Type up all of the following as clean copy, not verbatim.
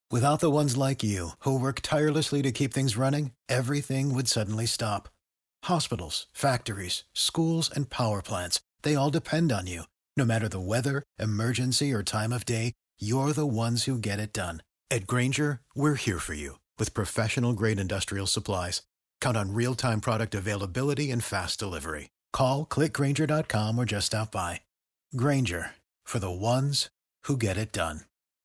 Without the ones like you, who work tirelessly to keep things running, everything would suddenly stop. Hospitals, factories, schools, and power plants, they all depend on you. No matter the weather, emergency, or time of day, you're the ones who get it done. At Grainger, we're here for you with professional-grade industrial supplies. Count on real-time product availability and fast delivery. Call, clickgrainger.com, or just stop by. Grainger, for the ones who get it done.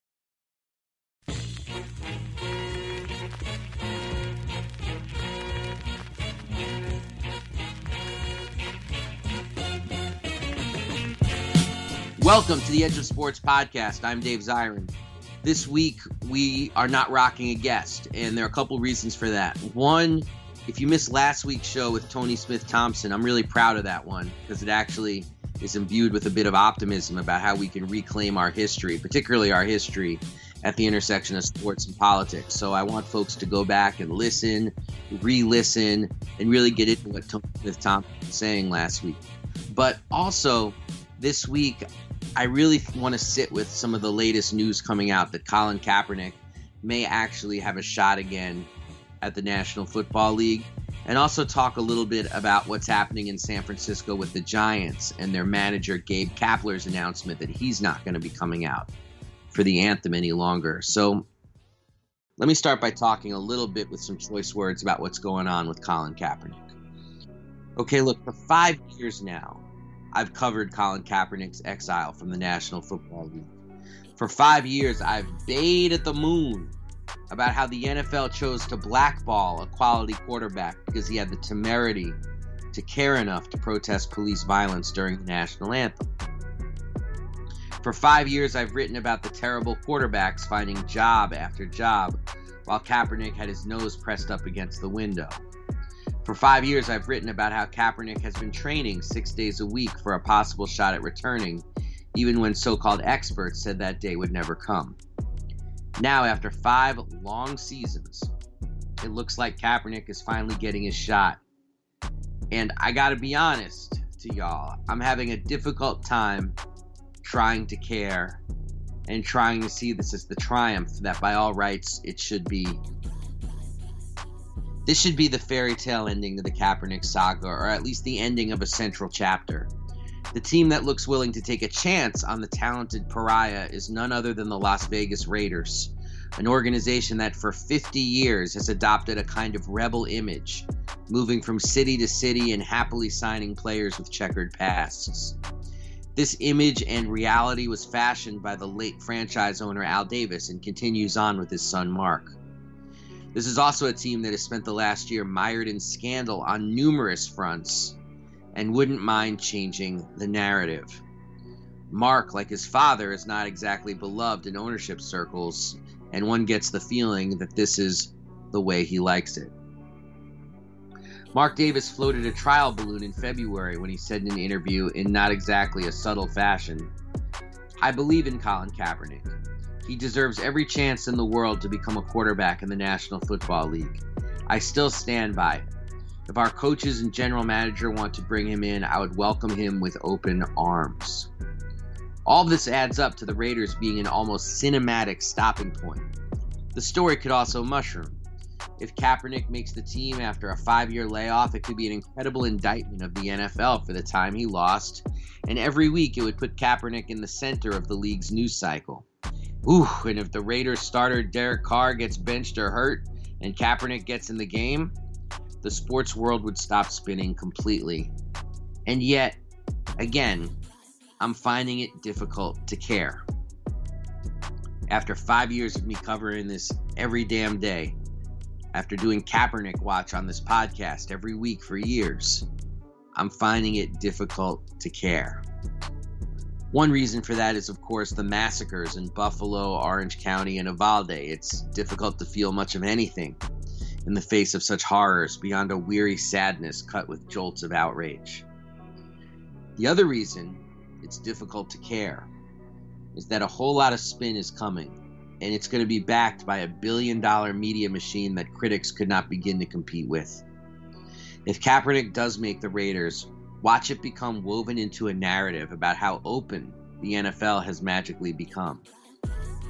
Welcome to the Edge of Sports podcast. I'm Dave Zirin. This week, we are not rocking a guest, and there are a couple reasons for that. One, if you missed last week's show with Tony Smith-Thompson, I'm really proud of that one because it actually is imbued with a bit of optimism about how we can reclaim our history, particularly our history at the intersection of sports and politics. So I want folks to go back and listen, re-listen, and really get into what Tony Smith-Thompson was saying last week. But also, this week, I really want to sit with some of the latest news coming out that Colin Kaepernick may actually have a shot again at the National Football League, and also talk a little bit about what's happening in San Francisco with the Giants and their manager Gabe Kapler's announcement that he's not going to be coming out for the anthem any longer. So let me start by talking a little bit with some choice words about what's going on with Colin Kaepernick. Okay, look, for 5 years now, I've covered Colin Kaepernick's exile from the National Football League. For 5 years, I've bayed at the moon about how the NFL chose to blackball a quality quarterback because he had the temerity to care enough to protest police violence during the national anthem. For 5 years, I've written about the terrible quarterbacks finding job after job while Kaepernick had his nose pressed up against the window. For 5 years, I've written about how Kaepernick has been training 6 days a week for a possible shot at returning, even when so-called experts said that day would never come. Now, after 5 long seasons, it looks like Kaepernick is finally getting his shot. And I gotta be honest to y'all, I'm having a difficult time trying to care and trying to see this as the triumph that by all rights it should be. This should be the fairy tale ending to the Kaepernick saga, or at least the ending of a central chapter. The team that looks willing to take a chance on the talented pariah is none other than the Las Vegas Raiders, an organization that for 50 years has adopted a kind of rebel image, moving from city to city and happily signing players with checkered pasts. This image and reality was fashioned by the late franchise owner Al Davis and continues on with his son Mark. This is also a team that has spent the last year mired in scandal on numerous fronts and wouldn't mind changing the narrative. Mark, like his father, is not exactly beloved in ownership circles, and one gets the feeling that this is the way he likes it. Mark Davis floated a trial balloon in February when he said in an interview, in not exactly a subtle fashion, "I believe in Colin Kaepernick. He deserves every chance in the world to become a quarterback in the National Football League. I still stand by it. If our coaches and general manager want to bring him in, I would welcome him with open arms." All this adds up to the Raiders being an almost cinematic stopping point. The story could also mushroom. If Kaepernick makes the team after a 5-year layoff, it could be an incredible indictment of the NFL for the time he lost, and every week it would put Kaepernick in the center of the league's news cycle. Ooh, and if the Raiders starter Derek Carr gets benched or hurt, and Kaepernick gets in the game, the sports world would stop spinning completely. And yet, again, I'm finding it difficult to care. After 5 years of me covering this every damn day, after doing Kaepernick Watch on this podcast every week for years, I'm finding it difficult to care. One reason for that is, of course, the massacres in Buffalo, Orange County, and Uvalde. It's difficult to feel much of anything in the face of such horrors beyond a weary sadness cut with jolts of outrage. The other reason it's difficult to care is that a whole lot of spin is coming, and it's going to be backed by $1 billion media machine that critics could not begin to compete with. If Kaepernick does make the Raiders, watch it become woven into a narrative about how open the NFL has magically become.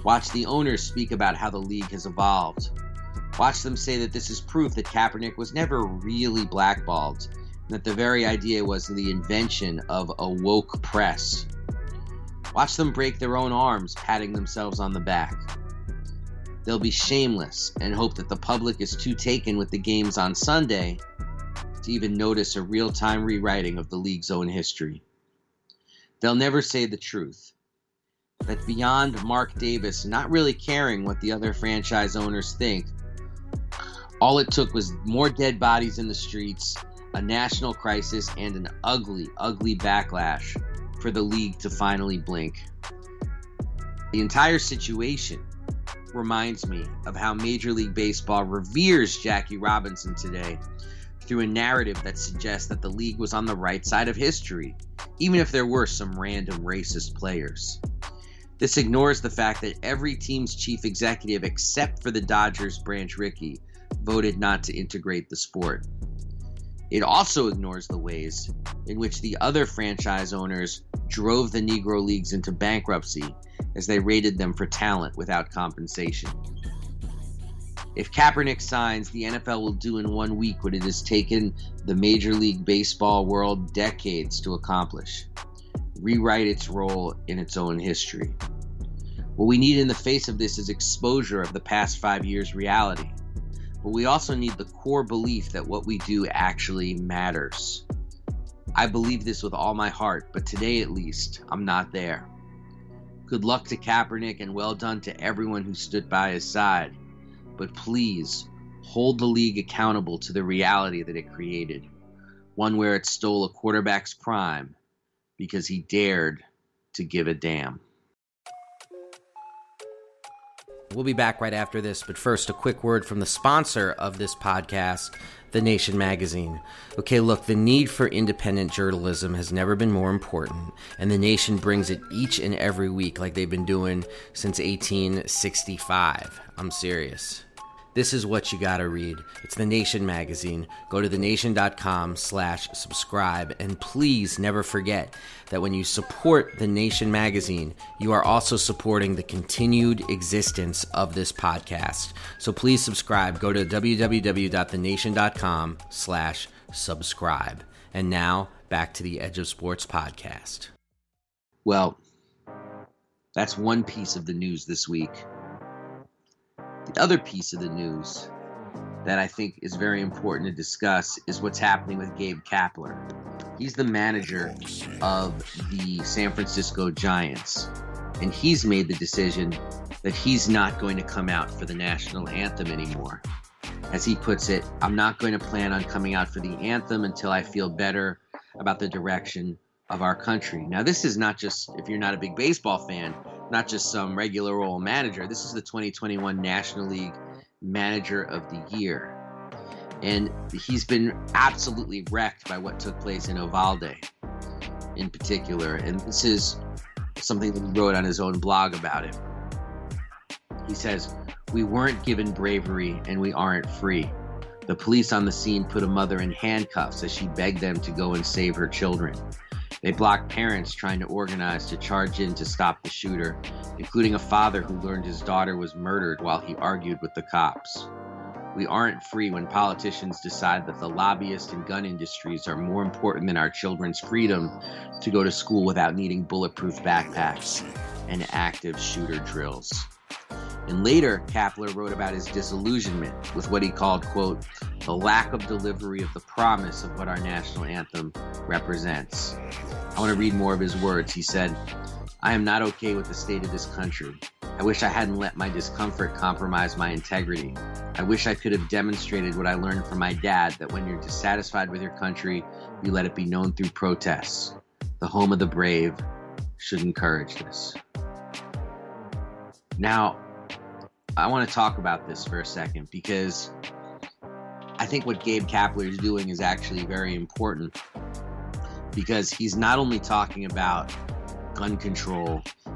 Watch the owners speak about how the league has evolved. Watch them say that this is proof that Kaepernick was never really blackballed, and that the very idea was the invention of a woke press. Watch them break their own arms, patting themselves on the back. They'll be shameless and hope that the public is too taken with the games on Sunday to even notice a real-time rewriting of the league's own history. They'll never say the truth. That beyond Mark Davis not really caring what the other franchise owners think, all it took was more dead bodies in the streets, a national crisis, and an ugly, ugly backlash for the league to finally blink. The entire situation reminds me of how Major League Baseball reveres Jackie Robinson today through a narrative that suggests that the league was on the right side of history, even if there were some random racist players. This ignores the fact that every team's chief executive, except for the Dodgers' Branch Rickey, voted not to integrate the sport. It also ignores the ways in which the other franchise owners drove the Negro Leagues into bankruptcy as they rated them for talent without compensation. If Kaepernick signs, the NFL will do in 1 week what it has taken the Major League Baseball world decades to accomplish: rewrite its role in its own history. What we need in the face of this is exposure of the past 5 years' reality. But we also need the core belief that what we do actually matters. I believe this with all my heart, but today at least, I'm not there. Good luck to Kaepernick and well done to everyone who stood by his side. But please, hold the league accountable to the reality that it created. One where it stole a quarterback's prime because he dared to give a damn. We'll be back right after this, but first, a quick word from the sponsor of this podcast, The Nation magazine. Okay, look, the need for independent journalism has never been more important, and The Nation brings it each and every week like they've been doing since 1865. I'm serious. This is what you gotta read. It's The Nation magazine. Go to thenation.com/subscribe, and please never forget that when you support The Nation magazine, you are also supporting the continued existence of this podcast. So please subscribe. Go to www.thenation.com/subscribe. And now, back to the Edge of Sports podcast. Well, that's one piece of the news this week. The other piece of the news that I think is very important to discuss is what's happening with Gabe Kapler. He's the manager of the San Francisco Giants, and he's made the decision that he's not going to come out for the national anthem anymore. As he puts it, I'm not going to plan on coming out for the anthem until I feel better about the direction of our country. Now, this is not just, if you're not a big baseball fan, not just some regular old manager. This is the 2021 National League Manager of the Year. And he's been absolutely wrecked by what took place in Uvalde in particular. And this is something that he wrote on his own blog about it. He says, "We weren't given bravery and we aren't free. The police on the scene put a mother in handcuffs as she begged them to go and save her children. They blocked parents trying to organize to charge in to stop the shooter, including a father who learned his daughter was murdered while he argued with the cops. We aren't free when politicians decide that the lobbyists and gun industries are more important than our children's freedom to go to school without needing bulletproof backpacks and active shooter drills." And later, Kapler wrote about his disillusionment with what he called, quote, "the lack of delivery of the promise of what our national anthem represents." I want to read more of his words. He said, "I am not okay with the state of this country. I wish I hadn't let my discomfort compromise my integrity. I wish I could have demonstrated what I learned from my dad, that when you're dissatisfied with your country, you let it be known through protests. The home of the brave should encourage this." Now, I want to talk about this for a second because I think what Gabe Kapler is doing is actually very important, because he's not only talking about gun control,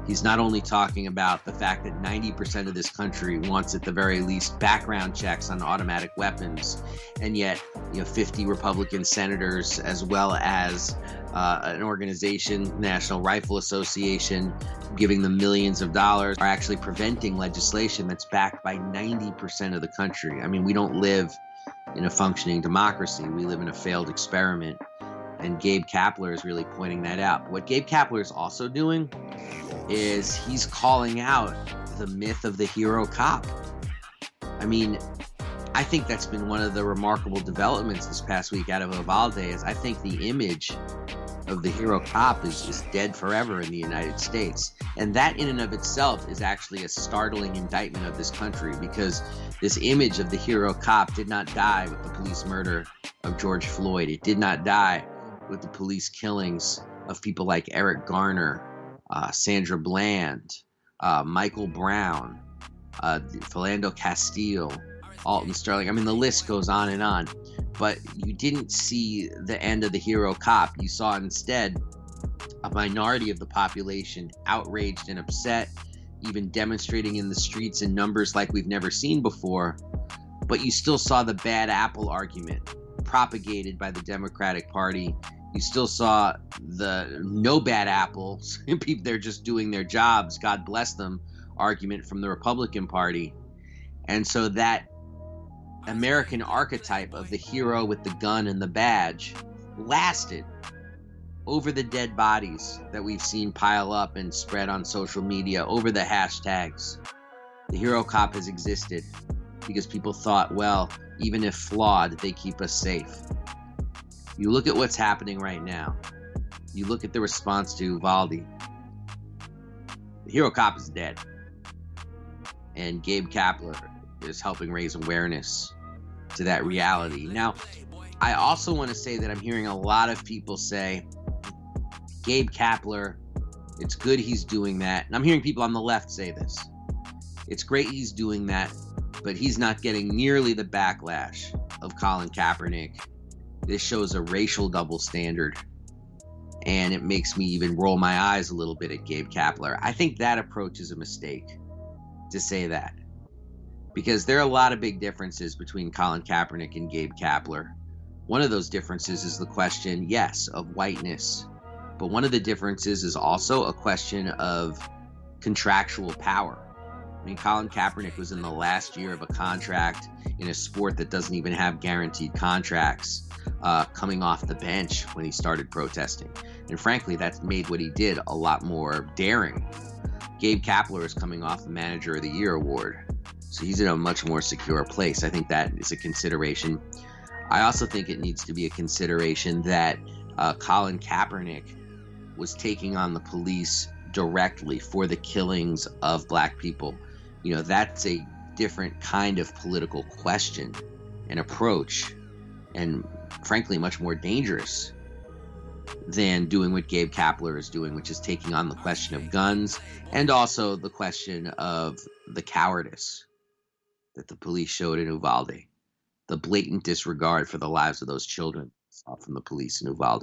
He's not only talking about the fact that 90% of this country wants, at the very least, background checks on automatic weapons, and yet 50 Republican senators, as well as an organization, National Rifle Association, giving them millions of dollars, are actually preventing legislation that's backed by 90% of the country. I mean, we don't live in a functioning democracy. We live in a failed experiment. And Gabe Kapler is really pointing that out. What Gabe Kapler is also doing is he's calling out the myth of the hero cop. I mean, I think that's been one of the remarkable developments this past week out of Uvalde. Is I think the image of the hero cop is just dead forever in the United States. And that in and of itself is actually a startling indictment of this country, because this image of the hero cop did not die with the police murder of George Floyd. It did not die with the police killings of people like Eric Garner, Sandra Bland, Michael Brown, Philando Castile, Alton Sterling. I mean, the list goes on and on. But you didn't see the end of the hero cop. You saw instead a minority of the population outraged and upset, even demonstrating in the streets in numbers like we've never seen before. But you still saw the bad apple argument propagated by the Democratic Party. You still saw the no bad apples, people, they're just doing their jobs, God bless them, argument from the Republican Party. And so that American archetype of the hero with the gun and the badge lasted over the dead bodies that we've seen pile up and spread on social media, over the hashtags. The hero cop has existed because people thought, well, even if flawed, they keep us safe. You look at what's happening right now. You look at the response to Uvalde. The hero cop is dead. And Gabe Kapler is helping raise awareness to that reality. Now, I also want to say that I'm hearing a lot of people say, Gabe Kapler, it's good he's doing that. And I'm hearing people on the left say this. It's great he's doing that, but he's not getting nearly the backlash of Colin Kaepernick. This shows a racial double standard, and it makes me even roll my eyes a little bit at Gabe Kapler. I think that approach is a mistake to say that, because there are a lot of big differences between Colin Kaepernick and Gabe Kapler. One of those differences is the question, yes, of whiteness, but one of the differences is also a question of contractual power. I mean, Colin Kaepernick was in the last year of a contract in a sport that doesn't even have guaranteed contracts, coming off the bench when he started protesting. And frankly, that's made what he did a lot more daring. Gabe Kapler is coming off the Manager of the Year award, so he's in a much more secure place. I think that is a consideration. I also think it needs to be a consideration that Colin Kaepernick was taking on the police directly for the killings of black people. You know, that's a different kind of political question and approach, and frankly much more dangerous than doing what Gabe Kapler is doing, which is taking on the question of guns and also the question of the cowardice that the police showed in Uvalde, the blatant disregard for the lives of those children from the police in Uvalde.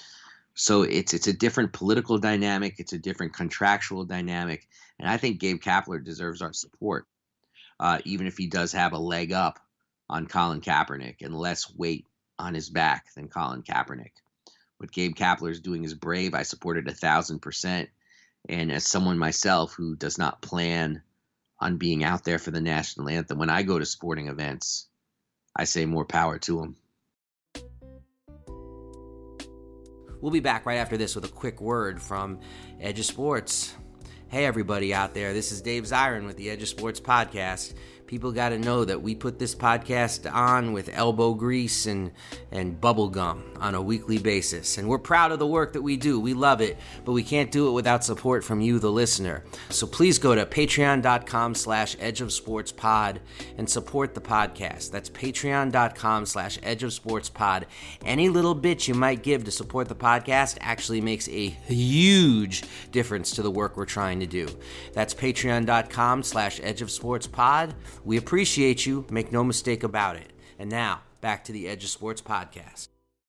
So it's a different political dynamic, it's a different contractual dynamic, and I think Gabe Kapler deserves our support, even if he does have a leg up on Colin Kaepernick and less weight on his back than Colin Kaepernick. What Gabe Kapler is doing is brave. I support it 1,000%. And as someone myself who does not plan on being out there for the national anthem, when I go to sporting events, I say more power to him. We'll be back right after this with a quick word from Edge of Sports. Hey, everybody out there. This is Dave Zirin with the Edge of Sports podcast. People got to know that we put this podcast on with elbow grease and bubble gum on a weekly basis. And we're proud of the work that we do. We love it, but we can't do it without support from you, the listener. So please go to patreon.com/edgeofsportspod and support the podcast. That's patreon.com/edgeofsportspod. Any little bit you might give to support the podcast actually makes a huge difference to the work we're trying to do. That's patreon.com/edgeofsportspod. We appreciate you. Make no mistake about it. And now, back to the Edge of Sports podcast.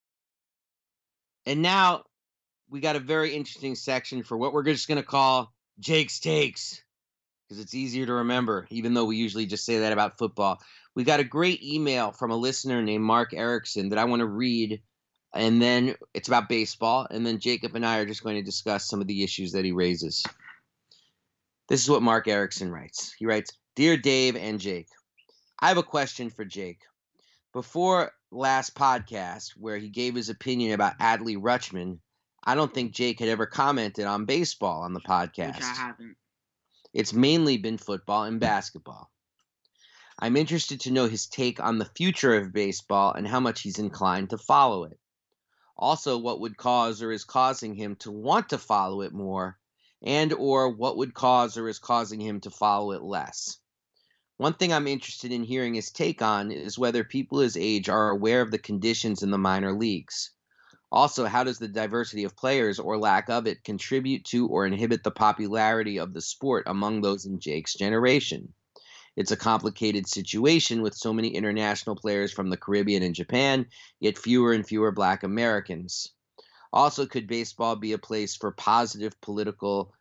And now we got a very interesting section for what we're just going to call Jake's Takes, because it's easier to remember, even though we usually just say that about football. We got a great email from a listener named Mark Erickson that I want to read, and then it's about baseball, and then Jacob and I are just going to discuss some of the issues that he raises. This is what Mark Erickson writes. He writes, "Dear Dave and Jake, I have a question for Jake. Before last podcast, where he gave his opinion about Adley Rutschman, I don't think Jake had ever commented on baseball on the podcast. Which I haven't. It's mainly been football and basketball. I'm interested to know his take on the future of baseball and how much he's inclined to follow it. Also, what would cause or is causing him to want to follow it more, and or what would cause or is causing him to follow it less. One thing I'm interested in hearing his take on is whether people his age are aware of the conditions in the minor leagues. Also, how does the diversity of players or lack of it contribute to or inhibit the popularity of the sport among those in Jake's generation? It's a complicated situation with so many international players from the Caribbean and Japan, yet fewer and fewer Black Americans. Also, could baseball be a place for positive political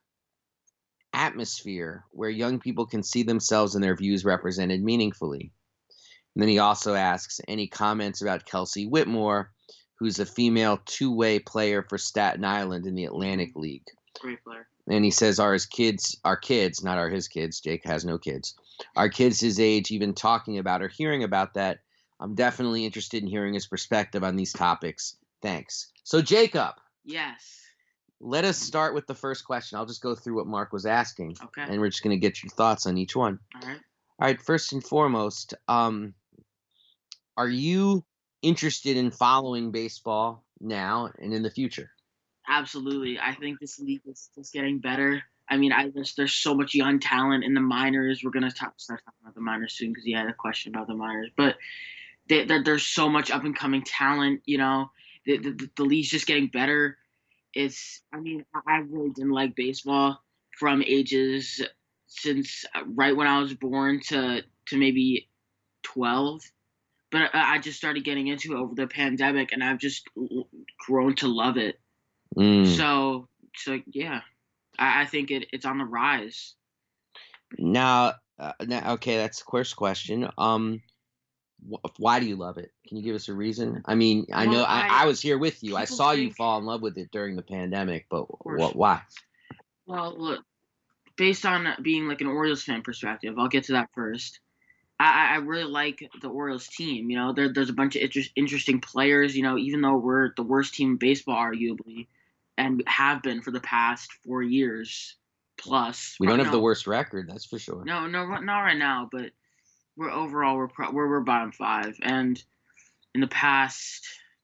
atmosphere where young people can see themselves and their views represented meaningfully?" And then he also asks any comments about Kelsey Whitmore, who's a female two-way player for Staten Island in the Atlantic League. Great player. And he says, our kids, not his kids, Jake has no kids, our kids his age even talking about or hearing about that. I'm definitely interested in hearing his perspective on these topics. Thanks. So Jacob. Yes. Let us start with the first question. I'll just go through what Mark was asking. Okay. And we're just going to get your thoughts on each one. All right. All right. First and foremost, are you interested in following baseball now and in the future? Absolutely. I think this league is just getting better. I mean, there's so much young talent in the minors. We're going to start talking about the minors soon because you had a question about the minors. But there's so much up-and-coming talent, you know. The league's just getting better. I really didn't like baseball from ages since right when I was born to maybe 12. But I just started getting into it over the pandemic, and I've just grown to love it. So yeah, I think it's on the rise. Now, okay, that's the first question. Why do you love it? Can you give us a reason? I mean, I know I was here with you. I saw you fall in love with it during the pandemic, but why? Well, look, based on being like an Orioles fan perspective, I'll get to that first. I really like the Orioles team. You know, there's a bunch of interesting players. You know, even though we're the worst team in baseball, arguably, and have been for the past 4 years plus. We don't have the worst record, that's for sure. No, not right now, but we're bottom 5, and in the past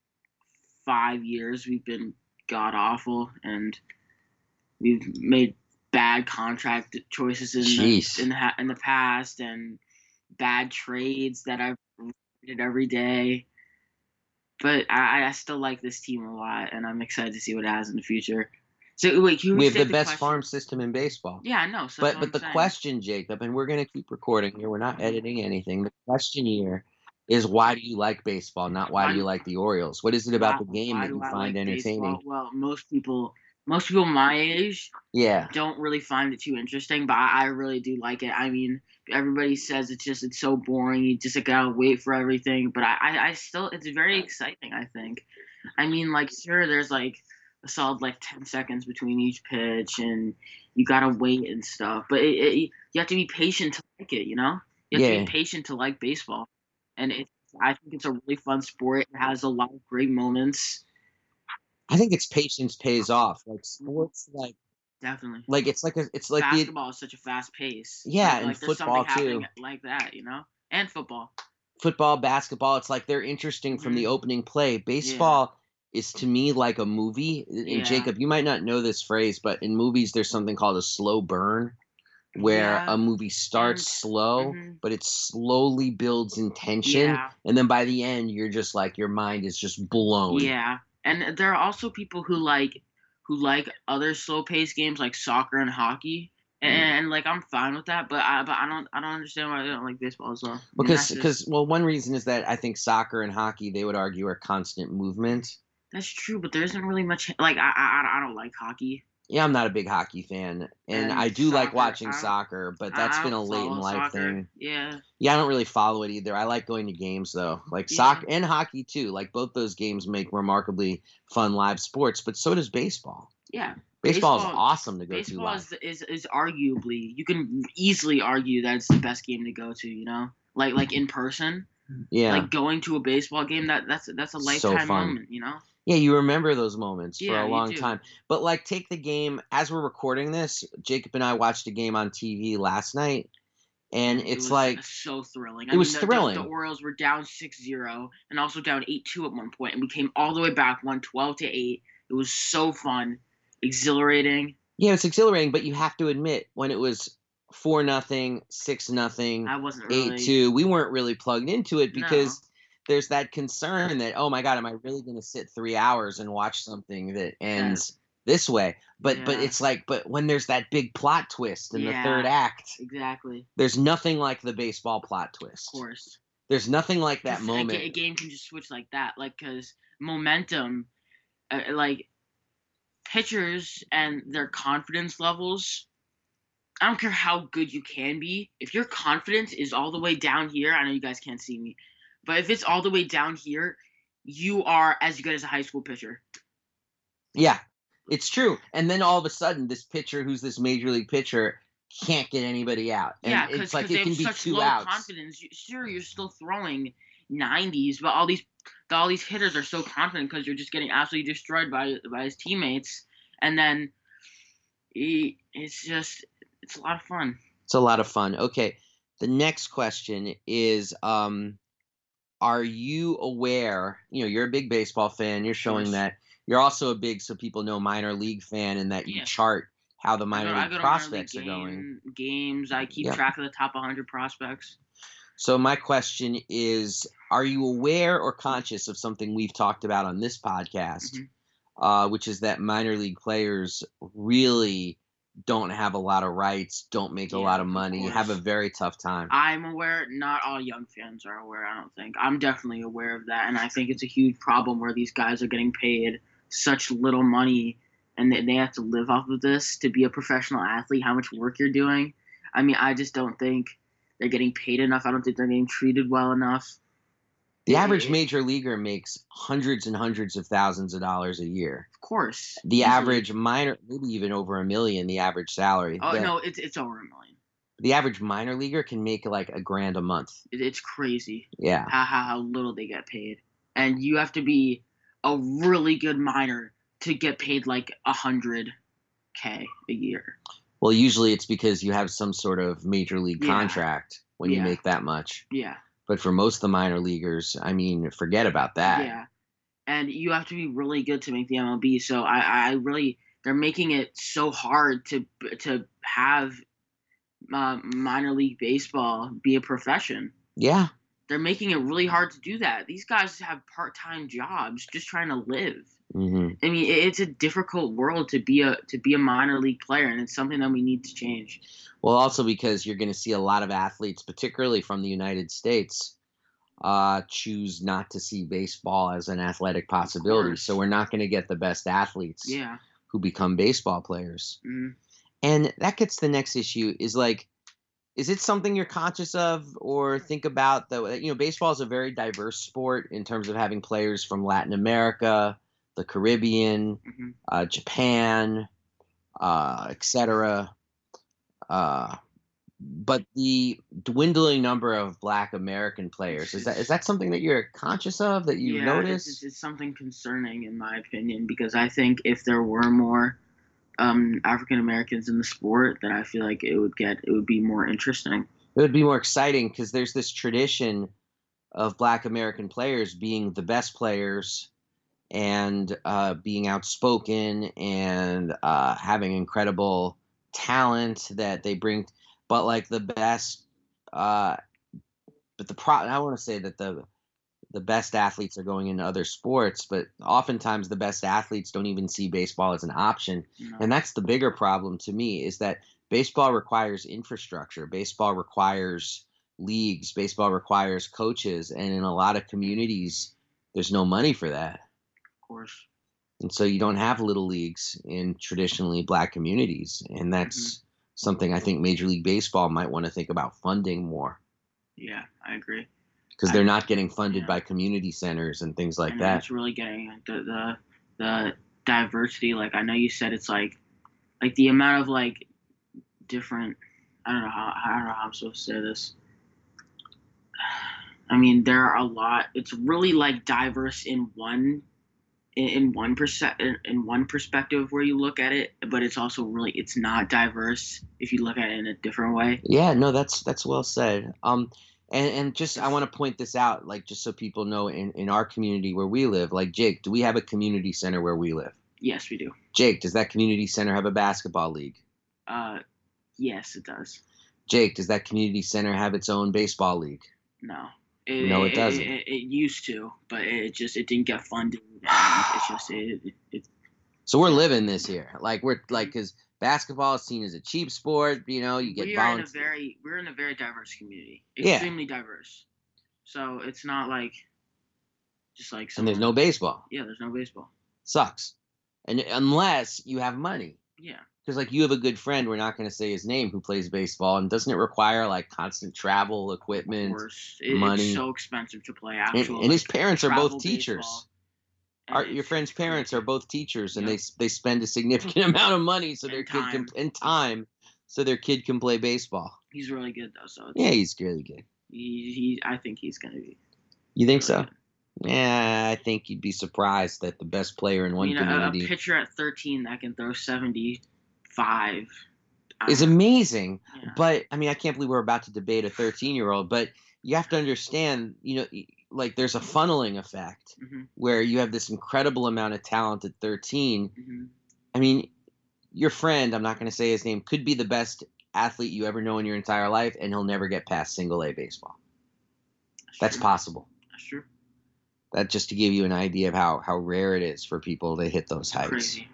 5 years we've been god awful, and we've made bad contract choices in the past, and bad trades that I've read every day. But I still like this team a lot, and I'm excited to see what it has in the future. So wait, we have the best farm system in baseball. Yeah, I know. So but the question, Jacob, and we're going to keep recording here. We're not editing anything. The question here is, why do you like baseball? Not why do you like the Orioles? What is it about the game that you find entertaining? Baseball? Well, most people my age, don't really find it too interesting, but I really do like it. I mean, everybody says it's so boring. You just gotta wait for everything, but I still, it's very exciting. I think. I mean, like, sure, there's like a solid 10 seconds between each pitch, and you gotta wait and stuff. But you have to be patient to like it. You know, you have to be patient to like baseball, and I think it's a really fun sport. It has a lot of great moments. I think its patience pays off. Like sports, definitely. Like it's like basketball is such a fast pace. Yeah, and football too. Like that, you know, and football. Football, basketball. It's like they're interesting from the opening play. Baseball is to me like a movie. And Jacob, you might not know this phrase, but in movies there's something called a slow burn, where a movie starts slow, but it slowly builds in tension, and then by the end you're just like, your mind is just blown. Yeah. And there are also people who like other slow-paced games like soccer and hockey, and I'm fine with that. But I don't understand why they don't like baseball as well. Because one reason is that I think soccer and hockey, they would argue, are constant movement. That's true, but there isn't really much. I don't like hockey. Yeah, I'm not a big hockey fan, and I do like soccer, watching soccer, but that's I been don't a late in follow life soccer. thing. Yeah, Yeah, I don't really follow it either. I like going to games though, like yeah, soccer and hockey too. Like both those games make remarkably fun live sports, but so does baseball. yeah. Baseball is awesome to go to Baseball live. is arguably, you can easily argue that it's the best game to go to. You know, like in person, Yeah, like going to a baseball game. That's a so lifetime fun. moment. You know. Yeah, you remember those moments for Yeah, a you long do. time. But like take the game as we're recording this, Jacob and I watched a game on TV last night, and It it's was like so thrilling. it I mean, was the thrilling. Orioles were down 6-0 and also down 8-2 at one point, and we came all the way back, won 12-8. It was so fun, exhilarating. Yeah, it's exhilarating, but you have to admit when it was 4-0, 6-0, I wasn't 8-2, we weren't really plugged into it No. because there's that concern that, oh my God, am I really going to sit 3 hours and watch something that ends this way? But Yeah. it's like, but when there's that big plot twist in the third act, Exactly. there's nothing like the baseball plot twist. Of course. There's nothing like that moment. A game can just switch like that, like because momentum, like pitchers and their confidence levels. I don't care how good you can be. If your confidence is all the way down here, I know you guys can't see me, but if it's all the way down here, you are as good as a high school pitcher. Yeah, it's true. And then all of a sudden, this pitcher, who's this major league pitcher, can't get anybody out. And Yeah, it's like they it can have be such 2 low outs. confidence. Sure, you're still throwing 90s, but all these hitters are so confident because you're just getting absolutely destroyed by his teammates, and then it's a lot of fun. It's a lot of fun. Okay, the next question is, are you aware? You know, you're a big baseball fan. You're showing that. You're also a big, so people know, minor league fan, and that you chart how the minor league prospects are going. Games. I keep track of the top 100 prospects. So my question is, are you aware or conscious of something we've talked about on this podcast, which is that minor league players really don't have a lot of rights, don't make a lot of money, have a very tough time? I'm aware. Not all young fans are aware, I don't think. I'm definitely aware of that, and I think it's a huge problem where these guys are getting paid such little money, and they have to live off of this to be a professional athlete, how much work you're doing. I mean, I just don't think they're getting paid enough. I don't think they're getting treated well enough. The average major leaguer makes hundreds and hundreds of thousands of dollars a year. Of course. The average minor, maybe even over $1 million, the average salary. Oh, no, it's over $1 million. The average minor leaguer can make like $1,000 a month. It's crazy. Yeah. How little they get paid. And you have to be a really good minor to get paid like $100K a year. Well, usually it's because you have some sort of major league contract when you make that much. Yeah. But for most of the minor leaguers, I mean, forget about that. Yeah. And you have to be really good to make the MLB. So I really, they're making it so hard to have minor league baseball be a profession. Yeah. They're making it really hard to do that. These guys have part-time jobs just trying to live. Mm-hmm. I mean, it's a difficult world to be a minor league player, and it's something that we need to change. Well, also because you're going to see a lot of athletes, particularly from the United States, choose not to see baseball as an athletic possibility. So we're not going to get the best athletes who become baseball players. Mm-hmm. And that gets to the next issue is like, is it something you're conscious of or think about? Baseball is a very diverse sport in terms of having players from Latin America, the Caribbean, Japan, etc. But the dwindling number of Black American players, is that something that you're conscious of, that you notice? It's something concerning in my opinion, because I think if there were more African Americans in the sport, then I feel like it would be more interesting. It would be more exciting because there's this tradition of Black American players being the best players and being outspoken and having incredible talent that they bring. But like the best, I want to say that the best athletes are going into other sports, but oftentimes the best athletes don't even see baseball as an option. No. And that's the bigger problem to me, is that baseball requires infrastructure. Baseball requires leagues. Baseball requires coaches. And in a lot of communities, there's no money for that. Of course. And so you don't have little leagues in traditionally black communities. And that's something I think Major League Baseball might want to think about funding more. Yeah, I agree. Because they're not getting funded by community centers and things like that. It's really getting the diversity. Like I know you said it's like the amount of like different. I don't know how I'm supposed to say this. I mean, there are a lot. It's really like diverse in one perspective where you look at it, but it's also it's not diverse if you look at it in a different way. Yeah, no, that's well said. And just I want to point this out, like just so people know, in our community where we live, like Jake, do we have a community center where we live? Yes, we do. Jake, does that community center have a basketball league? Yes, it does. Jake, does that community center have its own baseball league? No. It doesn't. It used to, but it didn't get funded. And it's just So we're living this here, because basketball is seen as a cheap sport. You know, you get we're in a very diverse community, extremely diverse. So it's not like just like. And there's no baseball. Yeah, there's no baseball. Sucks, and unless you have money. Yeah. Because, like, you have a good friend, we're not going to say his name, who plays baseball, and doesn't it require, like, constant travel, equipment, money? It's so expensive to play actual. And his parents are both teachers. Your friend's parents are both teachers, and they spend a significant amount of money so their kid can play baseball. He's really good, though. So yeah, he's really good. I think he's going to be. You think so? Good. Yeah, I think you'd be surprised that the best player in one community. A pitcher at 13 that can throw 75 is amazing. Yeah. But I mean, I can't believe we're about to debate a 13-year-old. But you have to understand, like there's a funneling effect where you have this incredible amount of talent at 13. I mean, your friend, I'm not going to say his name, could be the best athlete you ever know in your entire life, and he'll never get past single-A baseball. That's possible. That's true. That just to give you an idea of how rare it is for people to hit those heights. Crazy.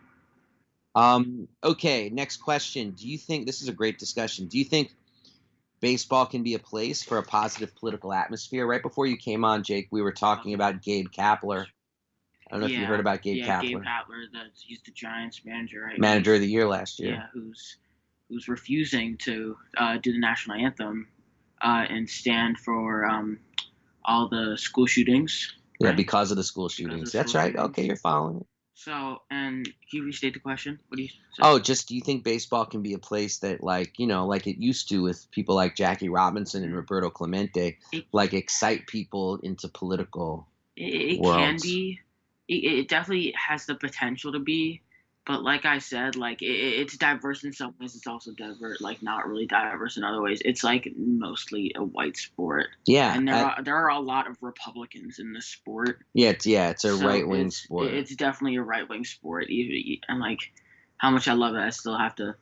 Okay, next question. Do you think this is a great discussion? Do you think baseball can be a place for a positive political atmosphere? Right before you came on, Jake, we were talking about Gabe Kapler. I don't know if you heard about Gabe Kapler. Yeah, Gabe Kapler, he's the Giants manager, right? Manager of the year last year. Yeah, who's refusing to do the national anthem and stand for all the school shootings. Yeah, right? Because of the school shootings. That's right. Okay, you're following it. So, and can you restate the question? What do you say? Oh, just do you think baseball can be a place that, like it used to with people like Jackie Robinson and Roberto Clemente, excite people into political It worlds? Can be. It definitely has the potential to be. But like I said, it's diverse in some ways. It's also diverse, not really diverse in other ways. It's mostly a white sport. Yeah, and there are a lot of Republicans in this sport. Yeah, it's a right-wing sport. It's definitely a right-wing sport. And how much I love it, I still have to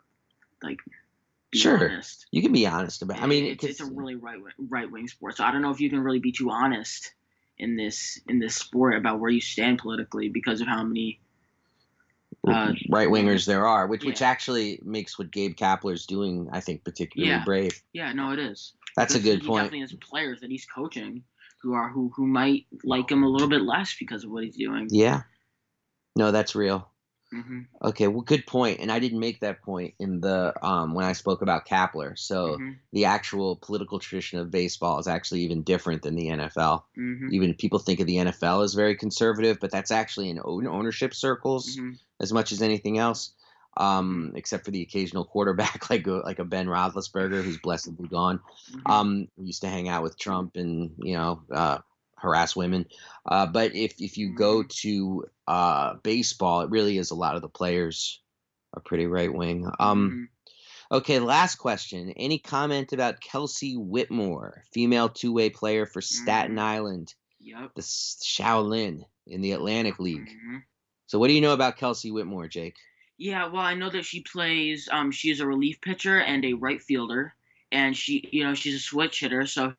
be honest. You can be honest about it. I mean, it's a really right-wing sport. So I don't know if you can really be too honest in this sport about where you stand politically because of how many right-wingers there are, which actually makes what Gabe Kapler is doing, I think, particularly brave. Yeah, no, it is. That's a good point. He definitely has players that he's coaching who might like him a little bit less because of what he's doing. Yeah. No, that's real. Mm-hmm. Okay, well, good point. And I didn't make that point in the when I spoke about Kapler. So the actual political tradition of baseball is actually even different than the NFL. Even people think of the NFL as very conservative, but that's actually in ownership circles as much as anything else, except for the occasional quarterback like a Ben Roethlisberger, who's blessedly gone. Who used to hang out with Trump and harass women. But if you go to baseball, it really is a lot of the players are pretty right wing. Okay, last question. Any comment about Kelsey Whitmore, female two-way player for Staten Island? Yep. The Shaolin in the Atlantic League. So what do you know about Kelsey Whitmore, Jake? Yeah, well, I know that she plays. She is a relief pitcher and a right fielder, and she's a switch hitter. So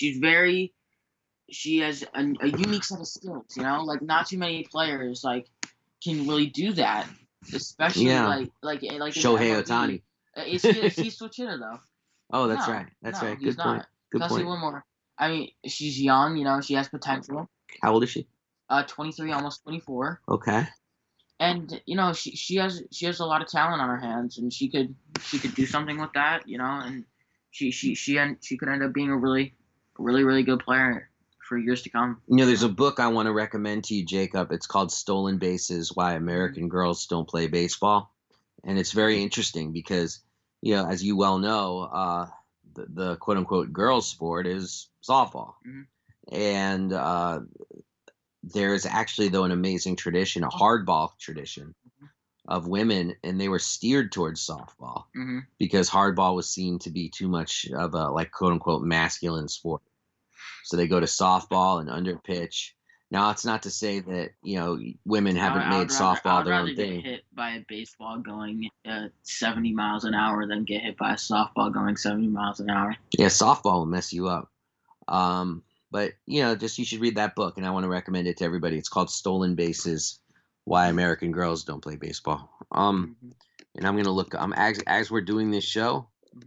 she has a unique set of skills. Not too many players can really do that, especially like Shohei Ohtani. Is he a switch hitter though? Oh, that's right. That's right. Good point. Good Kelsey point. Whitmore. I mean, she's young. She has potential. How old is she? 23, almost 24. Okay. And she has a lot of talent on her hands, and she could do something with that, and she could end up being a really good player for years to come. There's a book I want to recommend to you, Jacob. It's called Stolen Bases: Why American Girls Don't Play Baseball. And it's very interesting because, as you well know, the quote unquote girls sport is softball. Mm-hmm. And there's actually, though, an amazing tradition, a hardball tradition of women, and they were steered towards softball because hardball was seen to be too much of a quote unquote masculine sport. So they go to softball and underpitch. Now, it's not to say that, women haven't made softball their own thing. Get hit by a baseball going 70 miles an hour than get hit by a softball going 70 miles an hour. Yeah, softball will mess you up. But, just you should read that book, and I want to recommend it to everybody. It's called Stolen Bases: Why American Girls Don't Play Baseball. And I'm going to look as we're doing this show.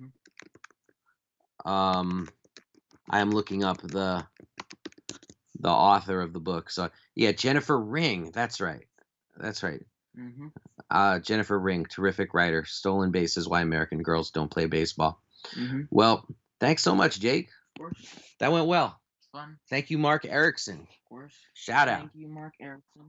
I am looking up the author of the book. So yeah, Jennifer Ring. That's right. Jennifer Ring, terrific writer. Stolen Bases: Why American Girls Don't Play Baseball. Well, thanks so much, Jake. Of course. That went well. Fun. Thank you, Mark Erickson. Of course. Shout out. Thank you, Mark Erickson.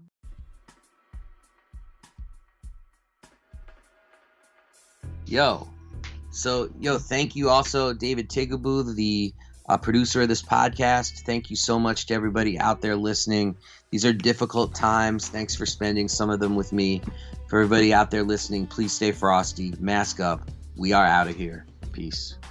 Thank you also, David Tigaboo, the producer of this podcast. Thank you so much to everybody out there listening. These are difficult times. Thanks for spending some of them with me. For everybody out there listening, please stay frosty, mask up. We are out of here. Peace.